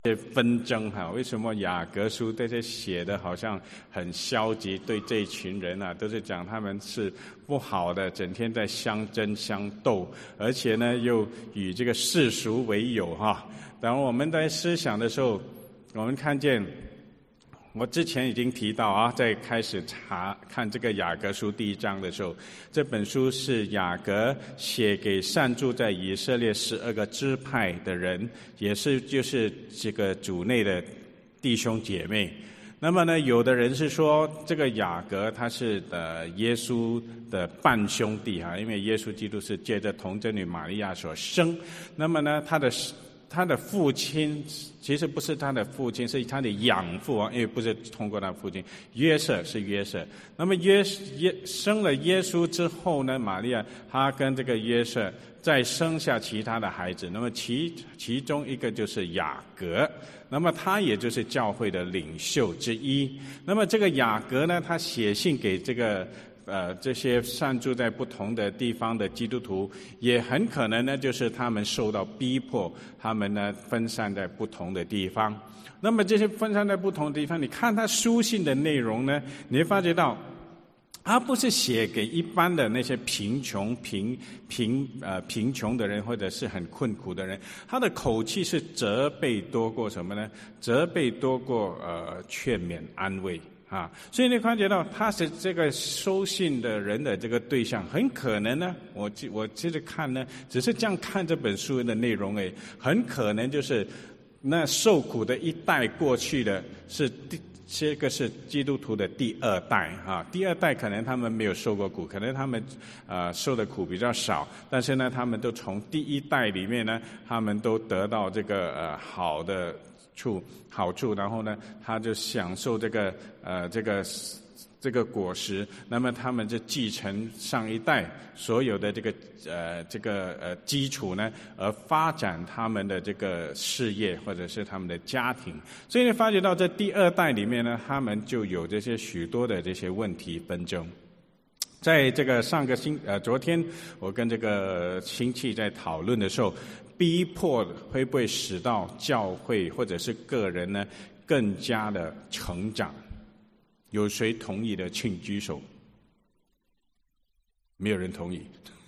些纷争哈，为什么雅各书这些写的好像很消极，对这一群人啊，都是讲他们是不好的，整天在相争相斗，而且呢又以这个世俗为友哈。然后我们在思想的时候，我们看见我之前已经提到啊，在开始看这个雅各书第1章的时候，这本书是雅各写给散住在以色列12个支派的人，也是就是这个主内的弟兄姐妹。那么呢，有的人是说这个雅各他是耶稣的半兄弟哈，因为耶稣基督是借着童贞女玛利亚所生。那么呢，他的父亲其实不是他的父亲，是他的养父啊，因为不是通过他的父亲。约瑟是约瑟。那么生了耶稣之后呢，玛利亚她跟这个约瑟再生下其他的孩子，那么其中一个就是雅各，那么他也就是教会的领袖之一。那么这个雅各呢，他写信给这些散住在不同的地方的基督徒，也很可能呢，就是他们受到逼迫，他们呢分散在不同的地方。那么这些分散在不同的地方，你看他书信的内容呢，你会发觉到，他不是写给一般的那些贫穷的人，或者是很困苦的人，他的口气是责备多过什么呢？责备多过劝勉安慰。所以你发觉到他是这个收信的人的这个对象，很可能呢，我接着看呢，只是这样看这本书的内容而已，很可能就是那受苦的一代过去的这个是基督徒的第2代啊，第2代可能他们没有受过苦，可能他们受的苦比较少，但是呢，他们都从第1代里面呢，他们都得到这个好处，然后呢，他就享受这个果实，那么他们就继承上一代所有的这个基础呢，而发展他们的这个事业或者是他们的家庭。所以你发觉到这第2代里面呢，他们就有这些许多的这些问题纷争。在这个昨天我跟这个亲戚在讨论的时候，逼迫会不会使到教会或者是个人呢更加的成长？有谁同意的请举手。没有人同意。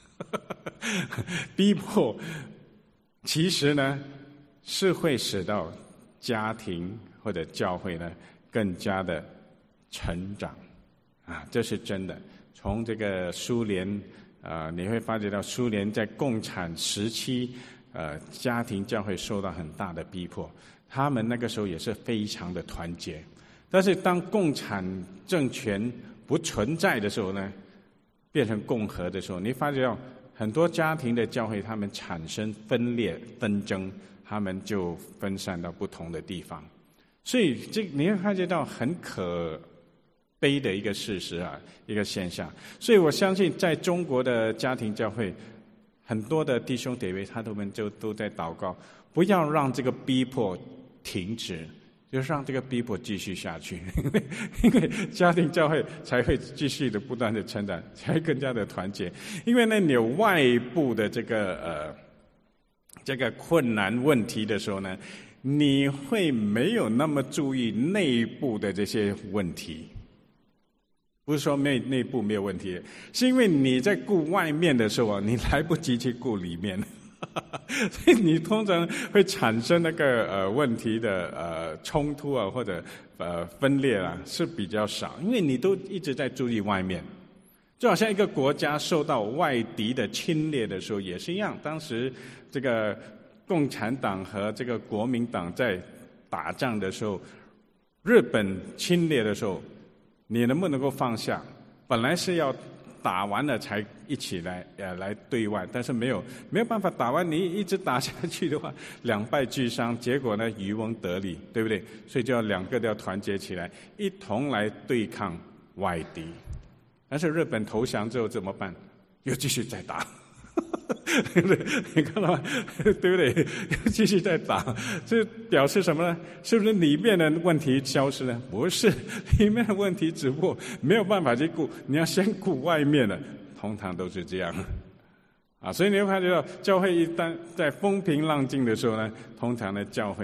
逼迫其实呢是会使到家庭或者教会呢更加的成长这是真的。从这个苏联你会发觉到苏联在共产时期家庭教会受到很大的逼迫，他们那个时候也是非常的团结。但是当共产政权不存在的时候呢，变成共和的时候，你发觉到很多家庭的教会他们产生分裂纷争，他们就分散到不同的地方。所以你会发觉到很可悲的一个事实一个现象。所以我相信在中国的家庭教会，很多的弟兄姐妹他们就都在祷告，不要让这个逼迫停止，就是让这个逼迫继续下去。因为家庭教会才会继续的不断的成长，才会更加的团结。因为呢你有外部的这个困难问题的时候呢，你会没有那么注意内部的这些问题。不是说内部没有问题，是因为你在顾外面的时候你来不及去顾里面。所以你通常会产生那个问题的冲突或者分裂是比较少，因为你都一直在注意外面。就好像一个国家受到外敌的侵略的时候也是一样，当时这个共产党和这个国民党在打仗的时候，日本侵略的时候，你能不能够放下？本来是要打完了才一起来对外，但是没有办法打完，你一直打下去的话，两败俱伤，结果呢渔翁得利，对不对？所以就要两个都要团结起来，一同来对抗外敌。但是日本投降之后怎么办？又继续再打。对不对？你看到吗？对不对？又继续在打，这表示什么呢？是不是里面的问题消失了？不是，里面的问题只不过没有办法去顾，你要先顾外面的，通常都是这样所以你会看到教会一旦在风平浪静的时候呢，通常呢教会呢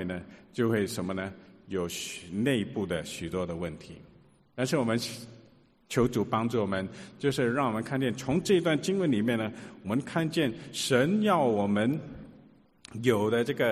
就会什么呢？有内部的许多的问题。但是我们求主帮助我们，就是让我们看见从这段经文里面呢，我们看见神要我们有的这个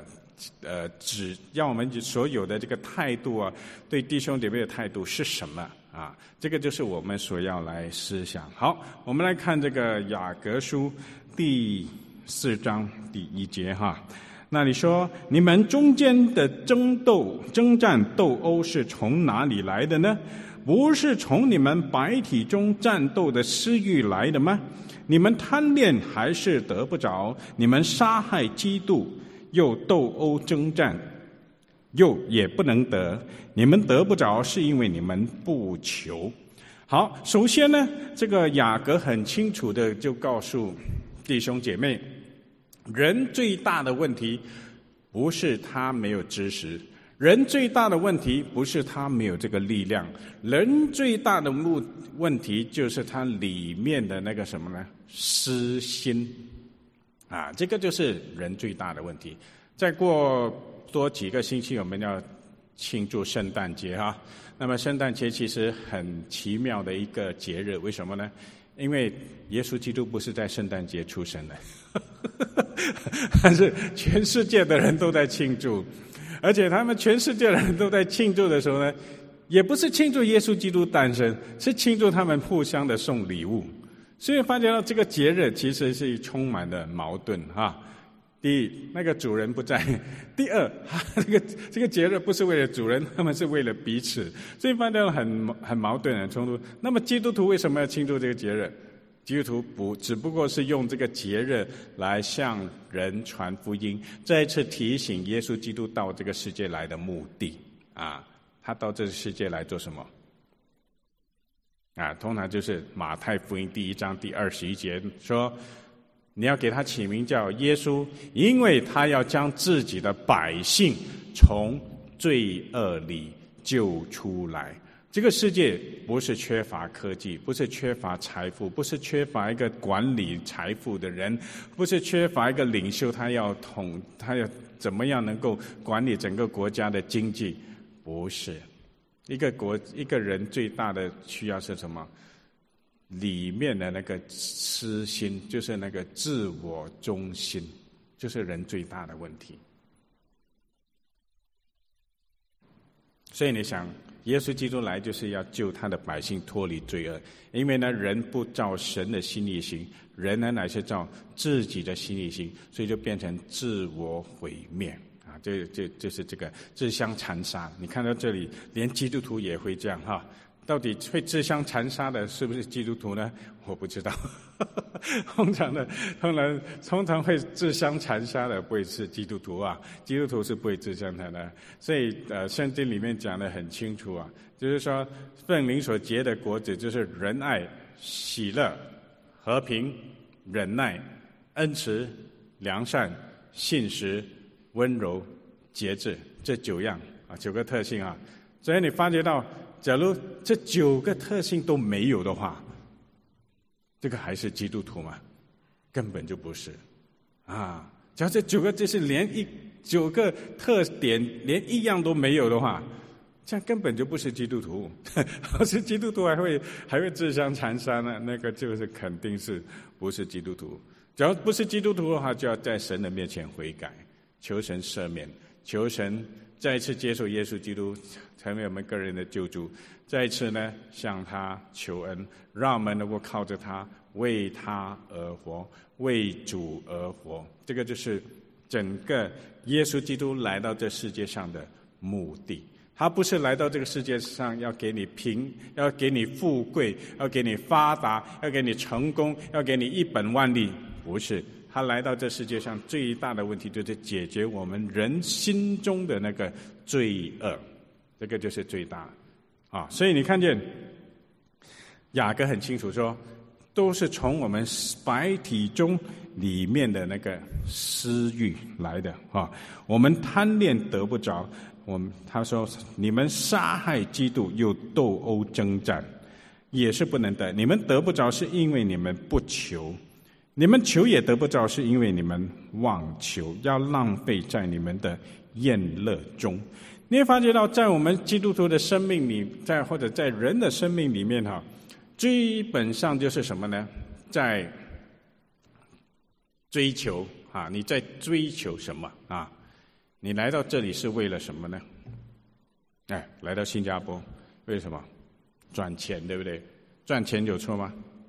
要我们所有的这个态度啊，对弟兄姐妹的态度是什么啊？这个就是我们所要来思想。好，我们来看这个雅各书第4章第1节哈。那里说，你们中间的征战斗殴是从哪里来的呢？不是从你们百体中战斗的私欲来的吗？你们贪恋还是得不着？你们杀害基督，又斗殴征战，又也不能得。你们得不着，是因为你们不求。好，首先呢，这个雅各很清楚的就告诉弟兄姐妹，人最大的问题不是他没有知识，人最大的问题不是他没有这个力量，人最大的问题就是他里面的那个什么呢？私心啊，这个就是人最大的问题。再过多几个星期，我们要庆祝圣诞节哈。那么圣诞节其实很奇妙的一个节日，为什么呢？因为耶稣基督不是在圣诞节出生的，但是全世界的人都在庆祝，而且他们全世界的人都在庆祝的时候呢，也不是庆祝耶稣基督诞生，是庆祝他们互相的送礼物。所以发觉到这个节日其实是充满了矛盾哈。第一，那个主人不在；第二，这个节日不是为了主人，他们是为了彼此，所以发觉到很矛盾、很冲突。那么基督徒为什么要庆祝这个节日？基督徒只不过是用这个节日来向人传福音，再一次提醒耶稣基督到这个世界来的目的啊。他到这个世界来做什么？啊，通常就是马太福音第1章第21节说，你要给他起名叫耶稣，因为他要将自己的百姓从罪恶里救出来。这个世界不是缺乏科技，不是缺乏财富，不是缺乏一个管理财富的人，不是缺乏一个领袖，他要怎么样能够管理整个国家的经济，不是。一个人最大的需要是什么？里面的那个私心，就是那个自我中心，就是人最大的问题。所以你想，耶稣基督来就是要救他的百姓脱离罪恶，因为呢，人不照神的心意行，人呢乃是照自己的心意行，所以就变成自我毁灭啊！就是这个自相残杀。你看到这里，连基督徒也会这样哈。到底会自相残杀的是不是基督徒呢？我不知道。通常会自相残杀的不会是基督徒啊，基督徒是不会自相残的。所以圣经里面讲得很清楚啊，就是说圣灵所结的果子就是仁爱、喜乐、和平、忍耐、恩慈、良善、信实、温柔、节制，这9样啊，9个特性啊。所以你发觉到，假如这9个特性都没有的话，这个还是基督徒吗？根本就不是啊！假如这9个就是连9个特点连1样都没有的话，这样根本就不是基督徒。要是基督徒还会自相残杀呢，那个就是肯定是不是基督徒。只要不是基督徒的话，就要在神的面前悔改，求神赦免，求神再一次接受耶稣基督成为我们个人的救主，再一次呢向他求恩，让我们能够靠着他，为他而活，为主而活。这个就是整个耶稣基督来到这世界上的目的。他不是来到这个世界上要给你要给你富贵，要给你发达，要给你成功，要给你一本万利，不是。他来到这世界上最大的问题就是解决我们人心中的那个罪恶，这个就是最大啊！所以你看见雅各很清楚说，都是从我们百体中里面的那个私欲来的啊！我们贪恋得不着，他说你们杀害基督，又斗殴征战，也是不能得。你们得不着，是因为你们不求。你们求也得不着，是因为你们妄求，要浪费在你们的宴乐中。你会发觉到，在我们基督徒的生命里，或者在人的生命里面基本上就是什么呢？在追求你在追求什么啊？你来到这里是为了什么呢？来到新加坡为什么？赚钱，对不对？赚钱有错吗？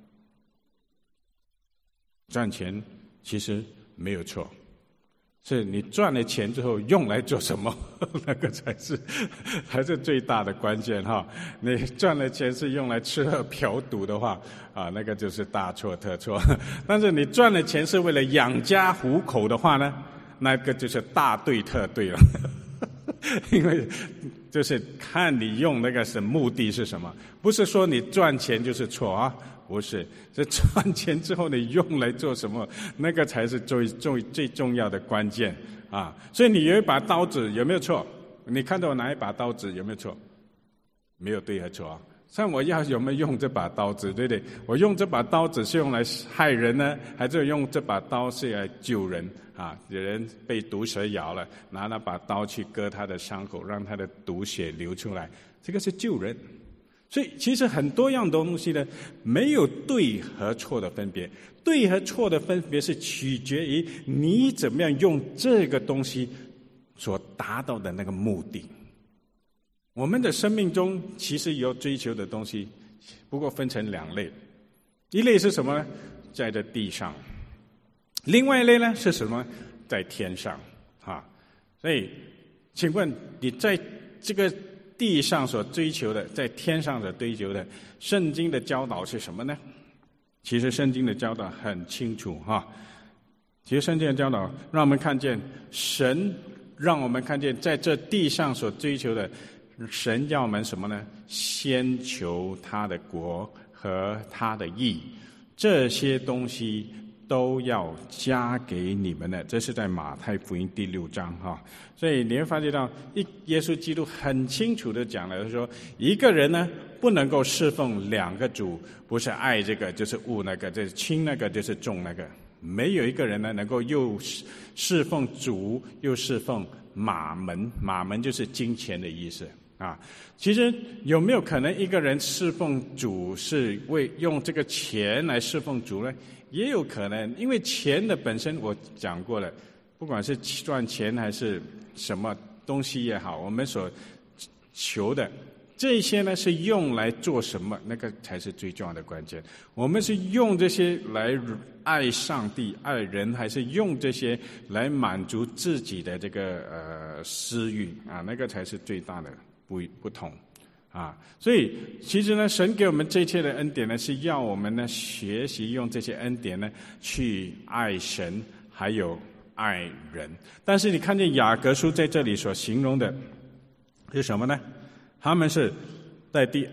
赚钱其实没有错，是你赚了钱之后用来做什么，那个才是最大的关键哈。你赚了钱是用来吃喝嫖赌的话那个就是大错特错。但是你赚了钱是为了养家糊口的话呢，那个就是大对特对了。因为就是看你用那个目的是什么，不是说你赚钱就是错啊，不是，这赚钱之后你用来做什么，那个才是最重要的关键啊。所以你有一把刀子有没有错？你看到哪一把刀子有没有错？没有对和错啊。像我有没有用这把刀子，对不对？我用这把刀子是用来害人呢，还是用这把刀是来救人啊？有人被毒蛇咬了，拿那把刀去割他的伤口，让他的毒血流出来，这个是救人。所以其实很多样东西呢，没有对和错的分别，对和错的分别是取决于你怎么样用这个东西所达到的那个目的。我们的生命中其实有追求的东西，不过分成两类，一类是什么呢？在这地上，另外一类呢是什么？在天上所以请问你在这个地上所追求的，在天上所追求的，圣经的教导是什么呢？其实圣经的教导很清楚其实圣经的教导让我们看见神，让我们看见在这地上所追求的，神要我们什么呢？先求他的国和他的义，这些东西都要加给你们的。这是在马太福音第6章所以你会发觉到耶稣基督很清楚的讲了，说一个人呢不能够侍奉两个主，不是爱这个就是恶那个，就是轻那个就是重那个。没有一个人呢能够又侍奉主又侍奉马门，马门就是金钱的意思其实有没有可能一个人侍奉主是用这个钱来侍奉主呢？也有可能，因为钱的本身我讲过了，不管是赚钱还是什么东西也好，我们所求的这些呢是用来做什么，那个才是最重要的关键。我们是用这些来爱上帝爱人，还是用这些来满足自己的这个私欲那个才是最大的不同所以其实呢，神给我们这一切的恩典呢，是要我们呢学习用这些恩典呢去爱神还有爱人。但是你看见雅各书在这里所形容的是什么呢？他们是在第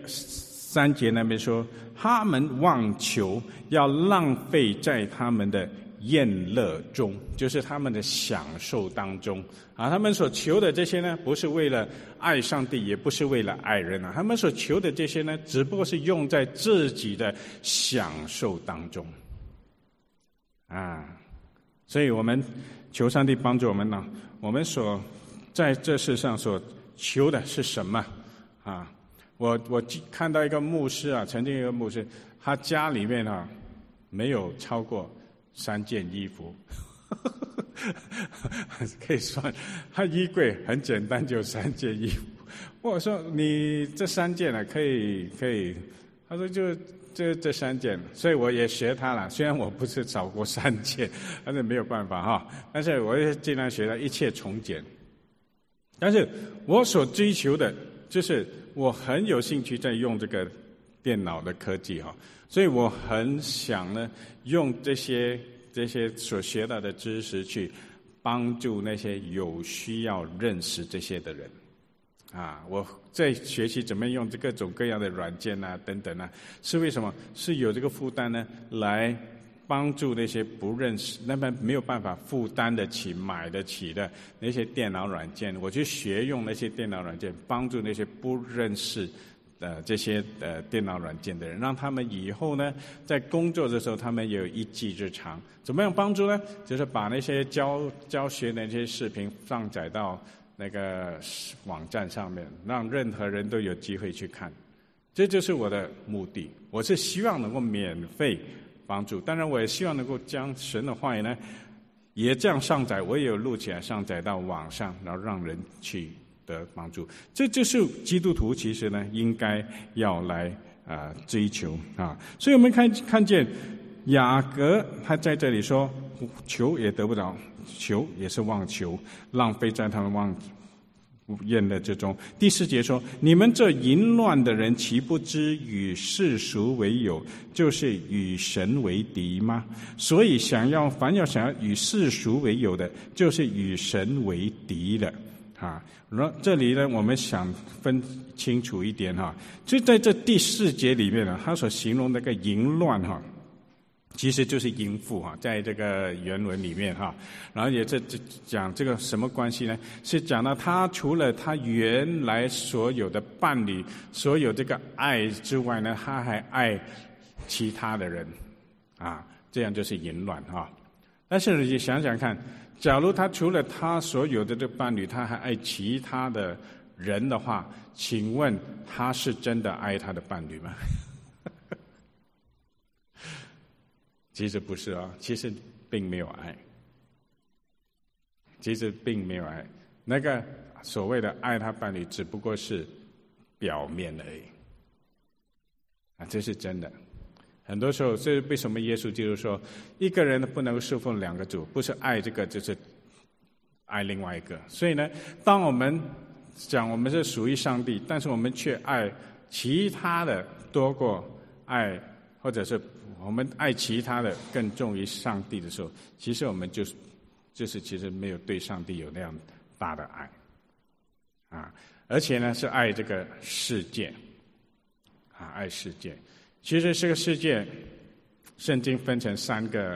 3节那边说，他们妄求要浪费在他们的宴乐中，就是他们的享受当中他们所求的这些呢，不是为了爱上帝，也不是为了爱人他们所求的这些呢，只不过是用在自己的享受当中所以我们求上帝帮助我们呢，我们所在这世上所求的是什么我看到一个牧师曾经有一个牧师，他家里面没有超过3件衣服可以算他衣柜很简单，就3件衣服。我说你这3件可以，他说就这3件，所以我也学他了。虽然我不是少过3件，但是没有办法但是我也尽量学到一切从简。但是我所追求的就是我很有兴趣在用这个电脑的科技所以我很想呢用这些所学到的知识去帮助那些有需要认识这些的人我在学习怎么用这各种各样的软件等等是为什么？是有这个负担呢，来帮助那些不认识、那么没有办法负担得起、买得起的那些电脑软件，我去学用那些电脑软件，帮助那些不认识这些电脑软件的人，让他们以后呢在工作的时候他们也有一技之长。怎么样帮助呢？就是把那些教学的那些视频上载到那个网站上面，让任何人都有机会去看。这就是我的目的。我是希望能够免费帮助，当然我也希望能够将神的话语呢，也这样上载，我也有录起来上载到网上，然后让人去得帮助。这就是基督徒其实呢应该要来追求啊。所以我们看见雅各他在这里说，求也得不着，求也是妄求，浪费在他们妄厌乐之中。第4节说，你们这淫乱的人，岂不知与世俗为友，就是与神为敌吗？所以凡要想要与世俗为友的，就是与神为敌了啊。这里呢，我们想分清楚一点哈，就在这第4节里面呢，他所形容那个淫乱哈，其实就是淫妇哈，在这个原文里面哈，然后也这讲这个什么关系呢？是讲到他除了他原来所有的伴侣、所有这个爱之外呢，他还爱其他的人啊，这样就是淫乱哈。但是你想想看，假如他除了他所有的这个伴侣，他还爱其他的人的话，请问他是真的爱他的伴侣吗？其实不是啊，其实并没有爱，其实并没有爱。那个所谓的爱他伴侣，只不过是表面而已啊，这是真的。很多时候，这是为什么耶稣基督说，一个人不能侍奉2个主，不是爱这个，就是爱另外一个。所以呢，当我们讲我们是属于上帝，但是我们却爱其他的多过爱，或者是我们爱其他的更重于上帝的时候，其实我们就是其实没有对上帝有那样大的爱啊，而且呢是爱这个世界啊，爱世界。其实这个世界，圣经分成三个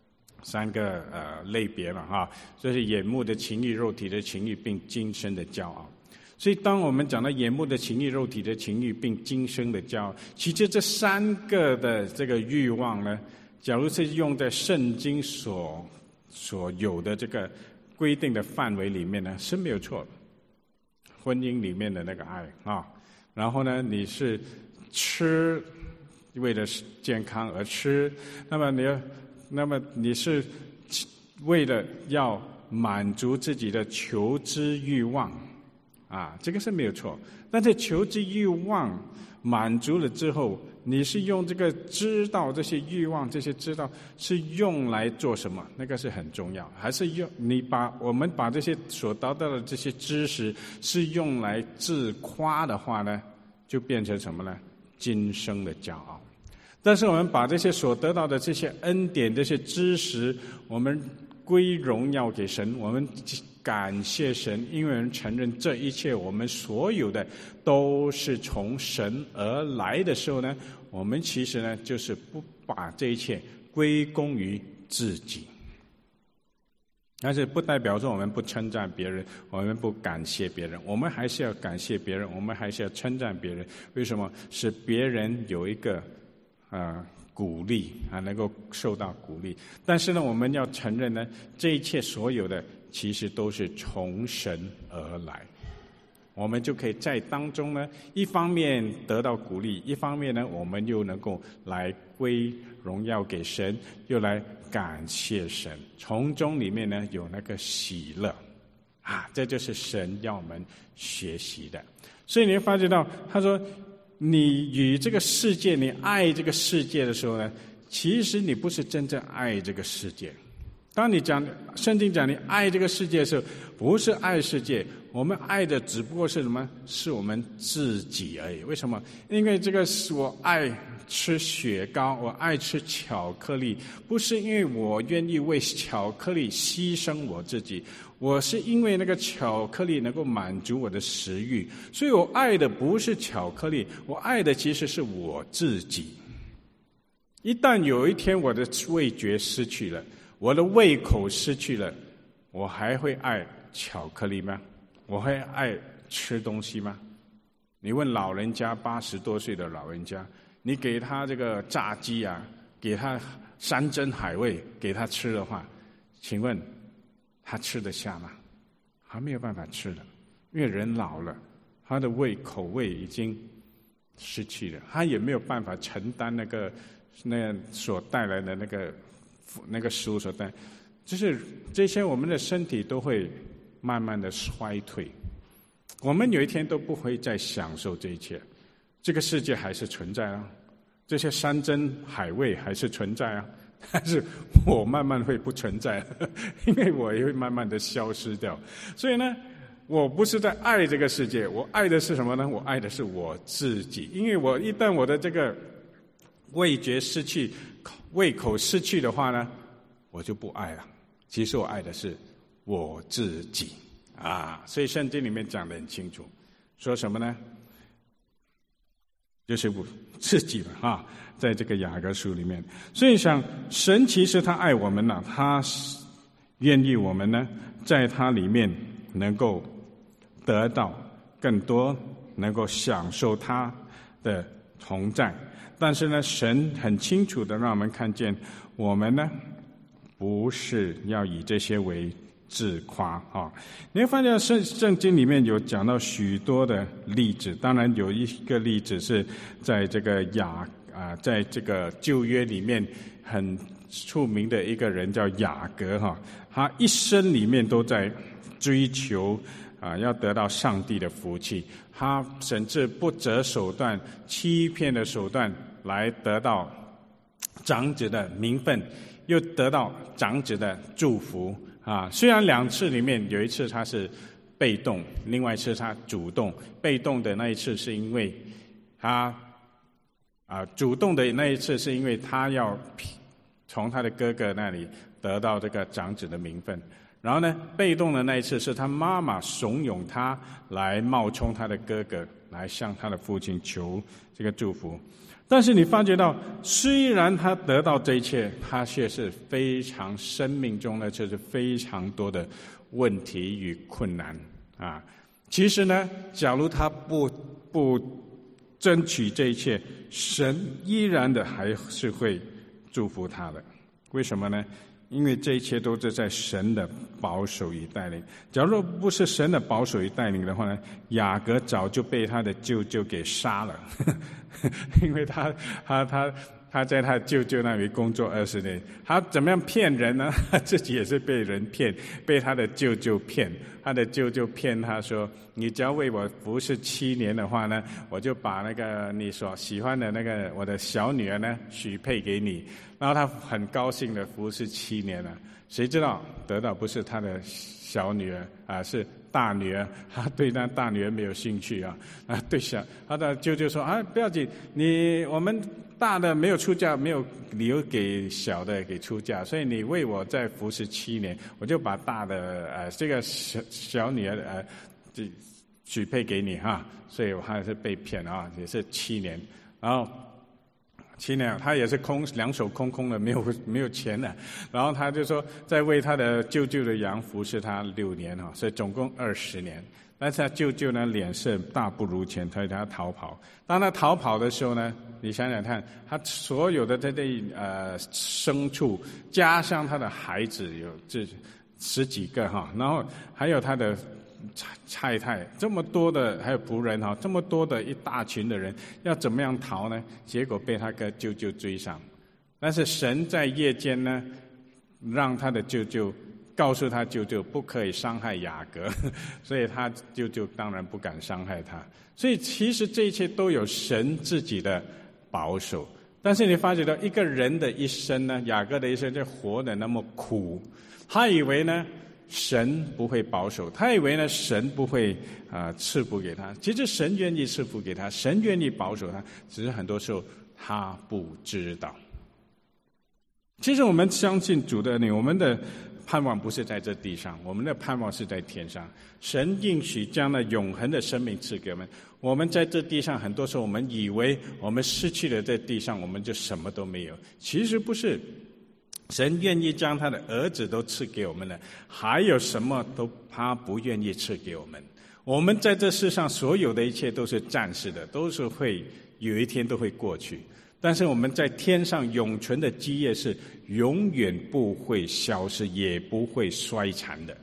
类别嘛哈，就是眼目的情欲、肉体的情欲，并今生的骄傲。所以当我们讲到眼目的情欲、肉体的情欲，并今生的骄傲，其实这3个的这个欲望呢，假如是用在圣经所有的这个规定的范围里面呢，是没有错的。婚姻里面的那个爱啊，然后呢，你是吃为了健康而吃，那么你是为了要满足自己的求知欲望啊，这个是没有错。但是求知欲望满足了之后，你是用这个知道这些欲望，这些知道是用来做什么？那个是很重要。还是我们把这些所得到的这些知识是用来自夸的话呢，就变成什么呢？今生的骄傲。但是我们把这些所得到的这些恩典、这些知识，我们归荣耀给神，我们感谢神，因为人承认这一切我们所有的都是从神而来的时候呢，我们其实呢就是不把这一切归功于自己。但是不代表说我们不称赞别人，我们不感谢别人，我们还是要感谢别人，我们还是要称赞别人。为什么？使别人有一个鼓励啊，能够受到鼓励。但是呢，我们要承认呢，这一切所有的其实都是从神而来。我们就可以在当中呢，一方面得到鼓励，一方面呢，我们又能够来归荣耀给神，又来感谢神，从中里面呢有那个喜乐啊，这就是神要我们学习的。所以你会发觉到，他说你与这个世界，你爱这个世界的时候呢，其实你不是真正爱这个世界。当你讲圣经讲你爱这个世界的时候，不是爱世界，我们爱的只不过是什么？是我们自己而已。为什么？因为这个是我爱吃雪糕，我爱吃巧克力，不是因为我愿意为巧克力牺牲我自己，我是因为那个巧克力能够满足我的食欲，所以我爱的不是巧克力，我爱的其实是我自己。一旦有一天我的味觉失去了，我的胃口失去了，我还会爱巧克力吗？我会爱吃东西吗？你问老人家，80多岁的老人家，你给他这个炸鸡啊，给他山珍海味给他吃的话，请问他吃得下吗？ 还没有办法吃了，因为人老了，他的口味已经失去了，他也没有办法承担那所带来的那个食物所带，就是这些我们的身体都会慢慢的衰退，我们有一天都不会再享受这一切，这个世界还是存在啊，这些山珍海味还是存在啊，但是我慢慢会不存在，因为我也会慢慢的消失掉。所以呢，我不是在爱这个世界，我爱的是什么呢？我爱的是我自己。因为我一旦我的这个味觉失去，胃口失去的话呢，我就不爱了。其实我爱的是我自己啊。所以圣经里面讲得很清楚，说什么呢？就是我自己了啊，在这个雅各书里面。所以想，神其实他爱我们呢，他愿意我们呢，在他里面能够得到更多，能够享受他的同在。但是呢，神很清楚的让我们看见，我们呢不是要以这些为自夸啊！你会发现圣经里面有讲到许多的例子，当然有一个例子是在这个在这个旧约里面很出名的一个人叫雅各哈，他一生里面都在追求要得到上帝的福气，他甚至不择手段、欺骗的手段来得到长子的名分，又得到长子的祝福。虽然两次里面有一次他是被动，另外一次他主动。被动的那一次是因为他主动的那一次是因为他要从他的哥哥那里得到这个长子的名分。然后呢，被动的那一次是他妈妈怂恿他来冒充他的哥哥，来向他的父亲求这个祝福。但是你发觉到，虽然他得到这一切，他却是非常生命中呢，就是非常多的问题与困难啊。其实呢，假如他不争取这一切，神依然的还是会祝福他的。为什么呢？因为这一切都是在神的保守与带领。假如不是神的保守与带领的话呢，雅各早就被他的舅舅给杀了。因为他在他舅舅那里工作20年，他怎么样骗人呢？他自己也是被人骗，被他的舅舅骗。他的舅舅骗他说：“你只要为我服侍7年的话呢，我就把那个你所喜欢的那个我的小女儿呢许配给你。”然后他很高兴的服侍7年了。谁知道得到不是他的小女儿是大女儿，他对那大女儿没有兴趣对他的舅舅说不要紧，我们大的没有出嫁，没有理由给小的给出嫁，所以你为我再服侍7年，我就把大的这个小女儿许配给你所以我还是被骗也是7年，然后7年他也是两手空空的，没有钱了。然后他就说再为他的舅舅的羊服侍他6年所以总共20年。但是他舅舅呢脸色大不如前，所以他逃跑。当他逃跑的时候呢，你想想看，他所有的这牲畜加上他的孩子有这10几个然后还有他的太太，这么多的，还有仆人这么多的一大群的人，要怎么样逃呢？结果被他的舅舅追上。但是神在夜间呢，让他的舅舅告诉他舅舅不可以伤害雅各，所以他舅舅当然不敢伤害他。所以其实这一切都有神自己的保守。但是你发觉到一个人的一生呢，雅各的一生就活得那么苦，他以为呢神不会保守，他以为呢神不会赐福给他。其实神愿意赐福给他，神愿意保守他，只是很多时候他不知道。其实我们相信主的你，我们的盼望不是在这地上，我们的盼望是在天上。神应许将那永恒的生命赐给我们。我们在这地上很多时候我们以为我们失去了在地上我们就什么都没有，其实不是。神愿意将他的儿子都赐给我们了，还有什么都他不愿意赐给我们。我们在这世上所有的一切都是暂时的，都是会有一天都会过去，但是我们在天上永存的基业是永远不会消失也不会衰残的。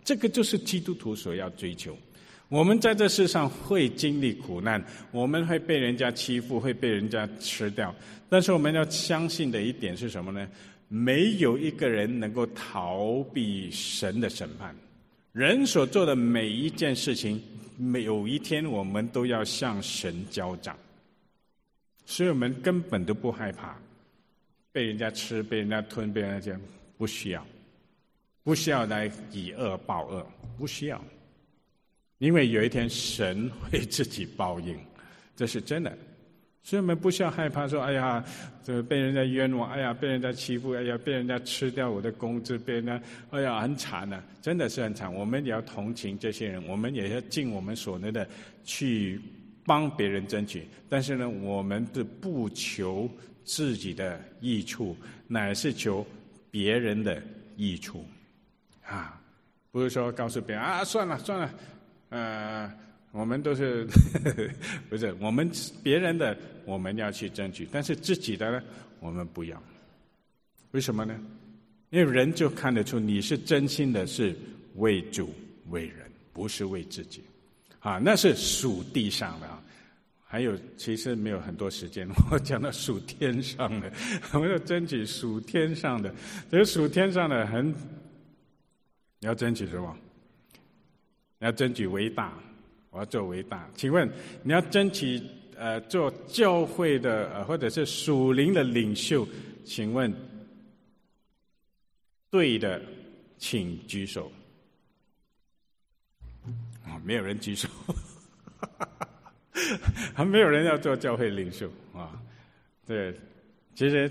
这个就是基督徒所要追求。我们在这世上会经历苦难，我们会被人家欺负，会被人家吃掉，但是我们要相信的一点是什么呢？没有一个人能够逃避神的审判。人所做的每一件事情，有一天我们都要向神交账，所以我们根本都不害怕被人家吃，被人家吞，被人家讲，不需要来以恶报恶，不需要，因为有一天神会自己报应，这是真的。所以我们不需要害怕说，哎呀，这被人家冤枉，哎呀，被人家欺负，哎呀，被人家吃掉我的工资，被人家，哎呀，很惨啊，真的是很惨。我们也要同情这些人，我们也要尽我们所能的去帮别人争取。但是呢，我们是不求自己的益处，乃是求别人的益处。啊，不是说告诉别人啊，算了，我们都是不是我们别人的我们要去争取，但是自己的呢，我们不要。为什么呢？因为人就看得出你是真心的是为主为人，不是为自己。啊，那是属地上的啊。还有，其实没有很多时间，我讲到属天上的，我们要争取属天上的。这个属天上的你要争取什么？你要争取为大。我要做伟大，请问你要争取做教会的或者是属灵的领袖，请问对的请举手。没有人举手，还没有人要做教会领袖啊。对，其实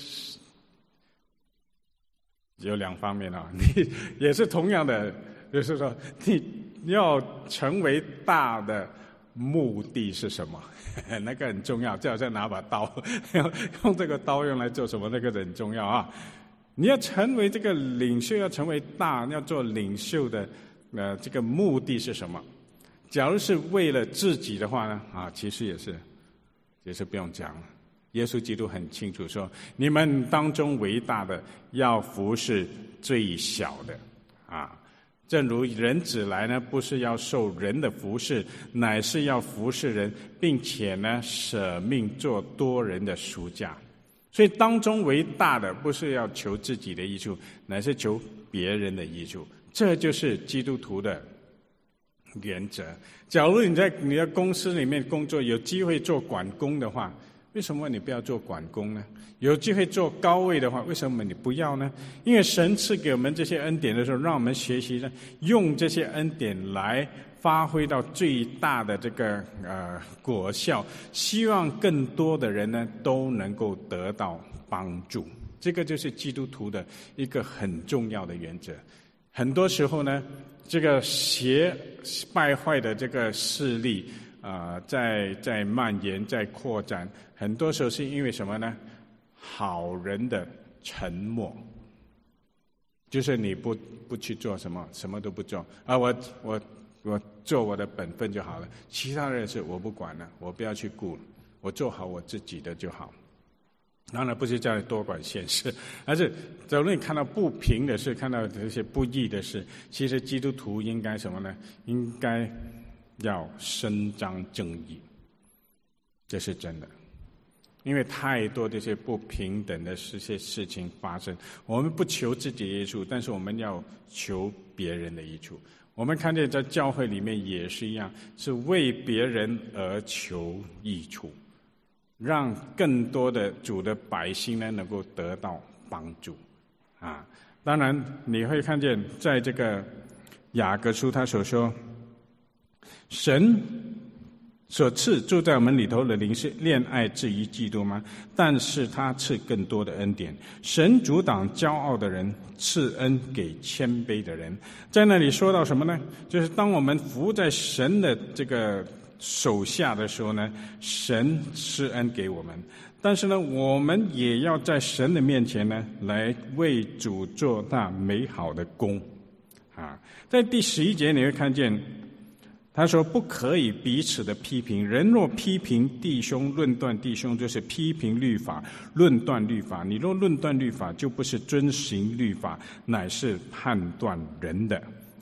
有两方面啊，你也是同样的，就是说你要成为大的目的是什么？那个很重要，就好像拿把刀，用这个刀用来做什么？那个很重要啊！你要成为这个领袖，要成为大，要做领袖的，这个目的是什么？假如是为了自己的话呢？啊，其实也是不用讲了。耶稣基督很清楚说：你们当中为大的，要服侍最小的，啊。正如人子来呢，不是要受人的服侍，乃是要服侍人，并且呢，舍命做多人的赎价。所以当中为大的，不是要求自己的益处，乃是求别人的益处。这就是基督徒的原则。假如你在你的公司里面工作，有机会做管工的话，为什么你不要做管工呢？有机会做高位的话，为什么你不要呢？因为神赐给我们这些恩典的时候，让我们学习呢，用这些恩典来发挥到最大的这个果效，希望更多的人呢都能够得到帮助。这个就是基督徒的一个很重要的原则。很多时候呢，这个败坏的这个势力在蔓延，在扩展，很多时候是因为什么呢？好人的沉默，就是你不去做什么，什么都不做啊！我做我的本分就好了，其他的事我不管了，我不要去顾了，我做好我自己的就好。当然不是叫你多管闲事，而是假如你看到不平的事，看到这些不义的事，其实基督徒应该什么呢？应该要伸张正义，这是真的。因为太多这些不平等的这些事情发生，我们不求自己的益处，但是我们要求别人的益处。我们看见在教会里面也是一样，是为别人而求益处，让更多的主的百姓呢能够得到帮助啊。当然你会看见在这个雅各书他所说，神所赐住在我们里头的灵是恋爱至于基督吗？但是他赐更多的恩典。神阻挡骄傲的人，赐恩给谦卑的人。在那里说到什么呢？就是当我们服在神的这个手下的时候呢，神施恩给我们。但是呢，我们也要在神的面前呢，来为主做那美好的工啊。在第11节你会看见他说不可以彼此的批评，人若批评弟兄论断弟兄，就是批评律法论断律法。你若论断律法，就不是遵行律法，乃是判断人的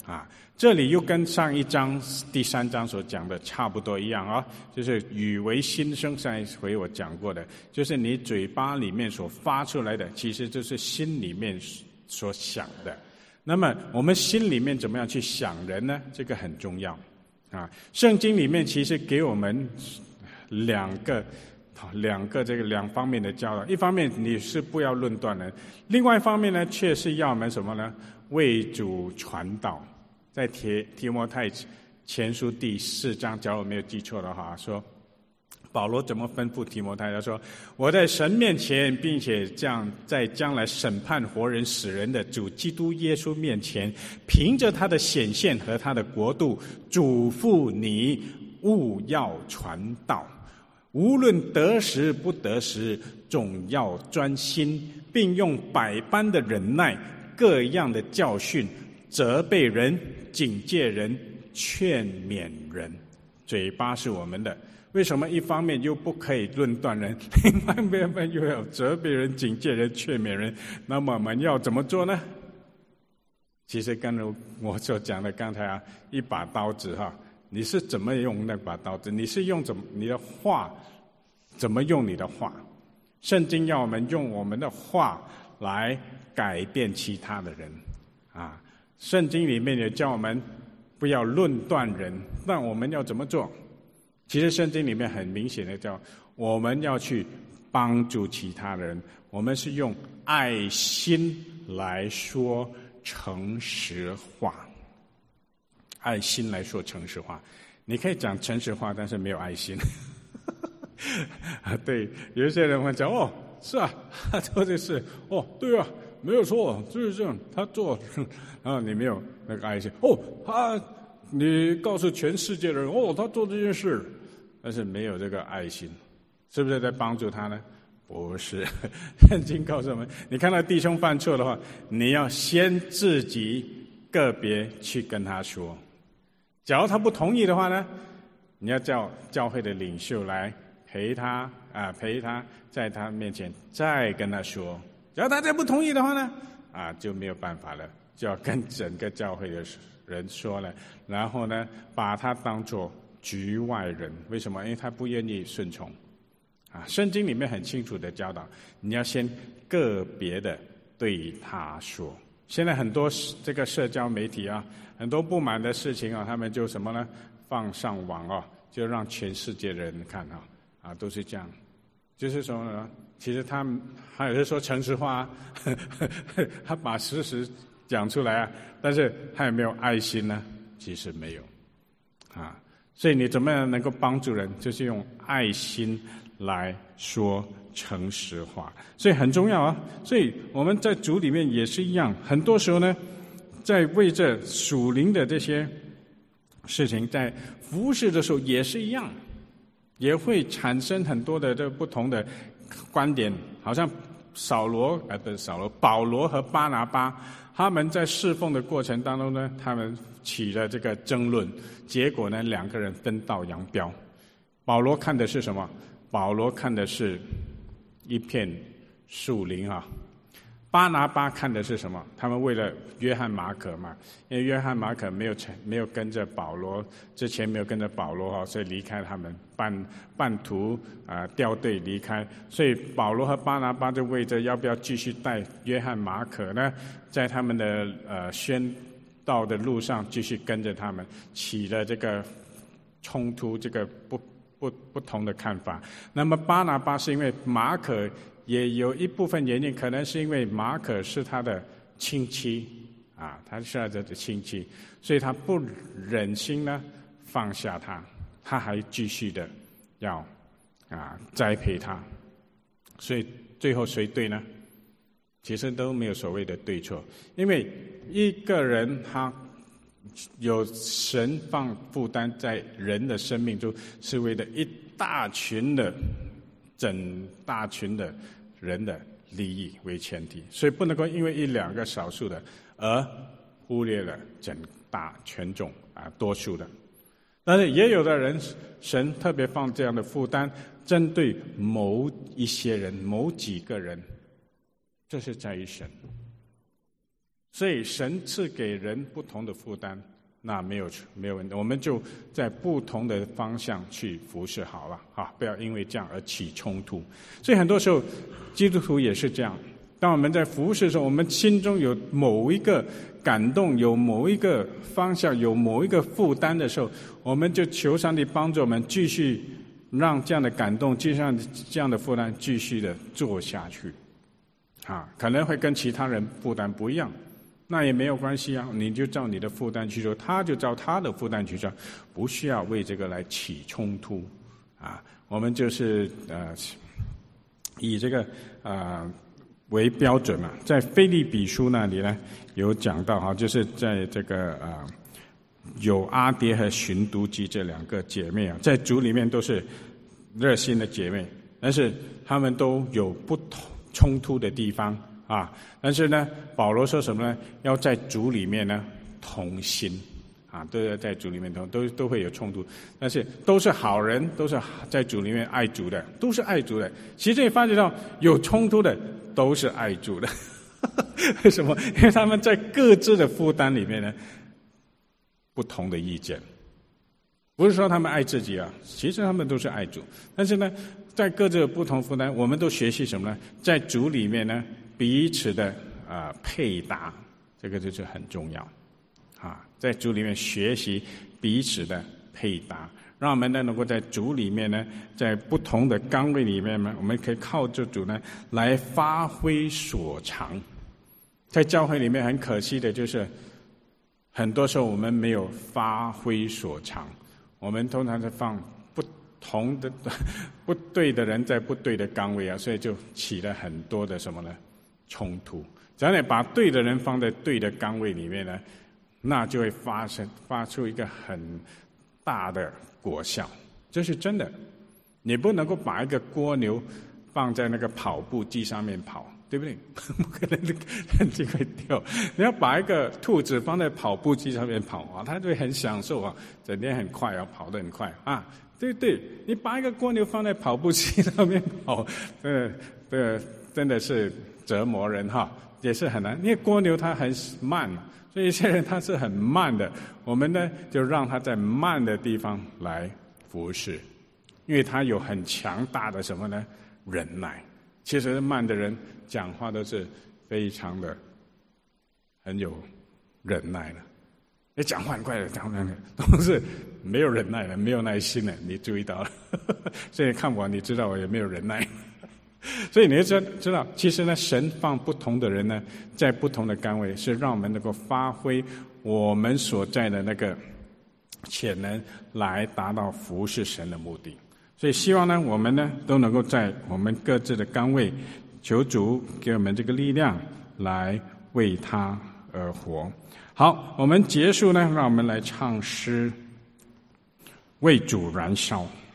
这里又跟上一章第3章所讲的差不多一样啊，就是语为心声。上一回我讲过的，就是你嘴巴里面所发出来的，其实就是心里面所想的。那么我们心里面怎么样去想人呢？这个很重要圣经里面其实给我们两方面的教导。一方面你是不要论断人，另外一方面呢，却是要我们什么呢？为主传道。在提摩太前书第4章，假如我没有记错的话，说保罗怎么吩咐提摩太？他说：“我在神面前，并且在将来审判活人死人的主基督耶稣面前，凭着他的显现和他的国度，嘱咐你务要传道，无论得时不得时，总要专心，并用百般的忍耐，各样的教训，责备人，警戒人，劝勉人。”嘴巴是我们的，为什么一方面又不可以论断人，另外一方面又要责备人、警戒人、劝勉人？那么我们要怎么做呢？其实刚才我所讲的刚才一把刀子你是怎么用那把刀子？你是用你的话怎么用你的话？圣经要我们用我们的话来改变其他的人圣经里面也叫我们不要论断人，那我们要怎么做？其实圣经里面很明显的叫我们要去帮助其他人，我们是用爱心来说诚实话。爱心来说诚实话，你可以讲诚实话，但是没有爱心。对，有一些人会讲是啊，他做这事对啊，没有错，就是这样，他做你没有那个爱心你告诉全世界的人他做这件事，但是没有这个爱心，是不是在帮助他呢？不是。圣经告诉我们，你看到弟兄犯错的话，你要先自己个别去跟他说，假如他不同意的话呢，你要叫教会的领袖来陪他在他面前再跟他说。假如他再不同意的话呢就没有办法了，就要跟整个教会的人说了，然后呢把他当作局外人。为什么？因为他不愿意顺从圣经里面很清楚的教导，你要先个别的对他说。现在很多这个社交媒体很多不满的事情他们就什么呢？放上网就让全世界的人看都是这样。就是说呢，其实他们还有人说诚实话他把事实讲出来但是他有没有爱心呢？其实没有所以你怎么样能够帮助人，就是用爱心来说诚实话，所以很重要所以我们在主里面也是一样，很多时候呢，在为这属灵的这些事情，在服事的时候也是一样，也会产生很多的这不同的观点。好像保罗和巴拿巴他们在侍奉的过程当中呢，他们起了这个争论，结果呢两个人分道扬镳。保罗看的是什么？保罗看的是一片树林巴拿巴看的是什么？他们为了约翰马可嘛，因为约翰马可没有跟着保罗，之前没有跟着保罗所以离开他们，半途掉队离开。所以保罗和巴拿巴就为着要不要继续带约翰马可呢，在他们的宣道的路上继续跟着他们，起了这个冲突，这个不同的看法。那么巴拿巴是因为马可也有一部分原因，可能是因为马可是他的亲戚他是他的亲戚，所以他不忍心呢放下他还继续的要栽培他。所以最后谁对呢？其实都没有所谓的对错，因为一个人他有神放负担在人的生命中，是为了一大群的整大群的人的利益为前提，所以不能够因为一两个少数的而忽略了整大权众多数的。但是也有的人，神特别放这样的负担，针对某一些人、某几个人，这是在于神。 所以神赐给人不同的负担，那没有问题，我们就在不同的方向去服侍好了啊，不要因为这样而起冲突。所以很多时候基督徒也是这样，当我们在服侍的时候，我们心中有某一个感动，有某一个方向，有某一个负担的时候，我们就求上帝帮助我们继续让这样的感动，就像这样的负担继续的做下去啊，可能会跟其他人负担不一样，那也没有关系啊，你就照你的负担去做，他就照他的负担去做，不需要为这个来起冲突啊。我们就是以这个为标准嘛。在腓立比书那里呢有讲到哈，就是在这个有阿爹和寻都基这两个姐妹啊，在主里面都是热心的姐妹，但是她们都有不同冲突的地方啊。但是呢，保罗说什么呢？要在主里面呢同心啊，都要在主里面都会有冲突，但是都是好人，都是在主里面爱主的，都是爱主的。其实你发觉到有冲突的都是爱主的，为什么？因为他们在各自的负担里面呢，不同的意见，不是说他们爱自己啊，其实他们都是爱主，但是呢，在各自的不同负担，我们都学习什么呢？在主里面呢，彼此的配搭，这个就是很重要啊，在主里面学习彼此的配搭，让我们呢能够在主里面呢，在不同的岗位里面呢，我们可以靠着主呢来发挥所长。在教会里面很可惜的就是，很多时候我们没有发挥所长，我们通常是放不同的不对的人在不对的岗位啊，所以就起了很多的什么呢冲突。只要你把对的人放在对的岗位里面呢，那就会发出一个很大的果效，这是真的。你不能够把一个蜗牛放在那个跑步机上面跑，对不对？不可能肯定会掉。你要把一个兔子放在跑步机上面跑啊，它就会很享受啊，整天很快啊，跑得很快啊。对对，你把一个蜗牛放在跑步机上面跑，真的是折磨人哈，也是很难。因为蜗牛它很慢嘛，所以一些人他是很慢的，我们呢就让他在慢的地方来服侍，因为他有很强大的什么呢忍耐。其实慢的人讲话都是非常的很有忍耐的，你讲话很快的，讲话很快都是没有忍耐的，没有耐心的，你注意到了。所以看我你知道我也没有忍耐。所以你就知道，其实呢，神放不同的人呢，在不同的岗位，是让我们能够发挥我们所在的那个潜能，来达到服侍神的目的。所以希望呢，我们呢都能够在我们各自的岗位，求主给我们这个力量，来为他而活。好，我们结束呢，让我们来唱诗，为主燃烧。